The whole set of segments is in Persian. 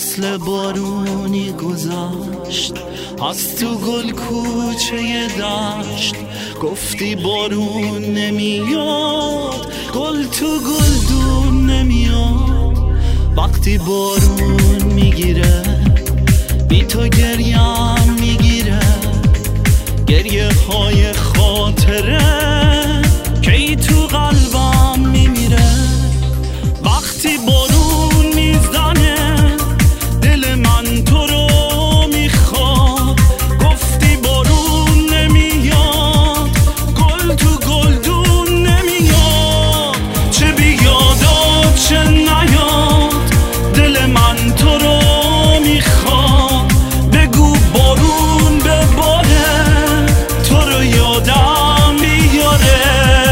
فصل بارونی گذشت از تو گل کوچه دشت، گفتی بارون نمیاد، گل تو گلدون نمیاد. وقتی بارون میگیره بی تو گریم میگیره، گریه های خاطره که تو قلبم میمیره. وقتی بارون میزنه دل من تو رو میخواد، گفتی بارون نمیاد، گل تو گلدون نمیاد. چه بیاداد چه نیاد دل من تو رو میخواد، بگو بارون بباره تو رو یادم بیاره.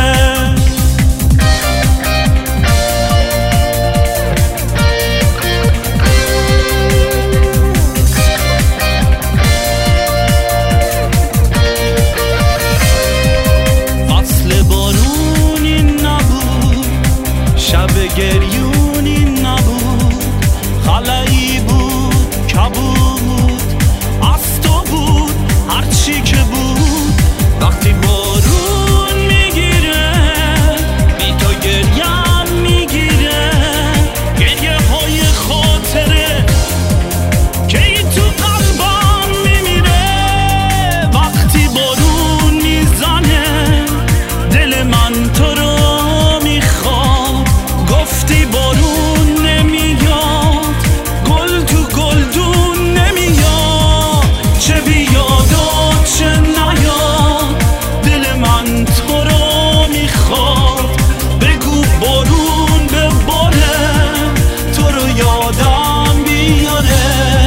گریونی نبود، خلایی بود، کبود از تو بود، هرچی که بود. وقتی بارون میگیره بی تو گریم میگیره، گریه های خاطره که تو قلبم میمیره. وقتی بارون میزنه دل من تو رو میخواد، گفتی بارون نمیاد، گل تو گلدون نمیاد. چه بیاداد چه نیاد دل من تو رو میخواد، بگو بارون بباره تو رو یادم بیاره.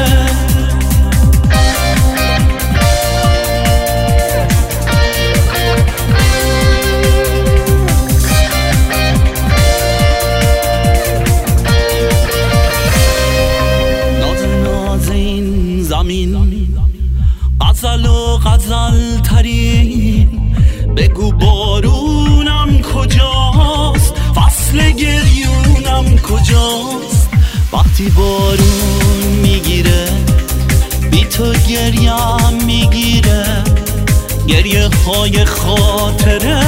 غزل و غزل ترین، بگو بارونم کجاست، فصل گریونم کجاست. وقتی بارون میگیره بی تو گریم میگیره، گریه های خاطره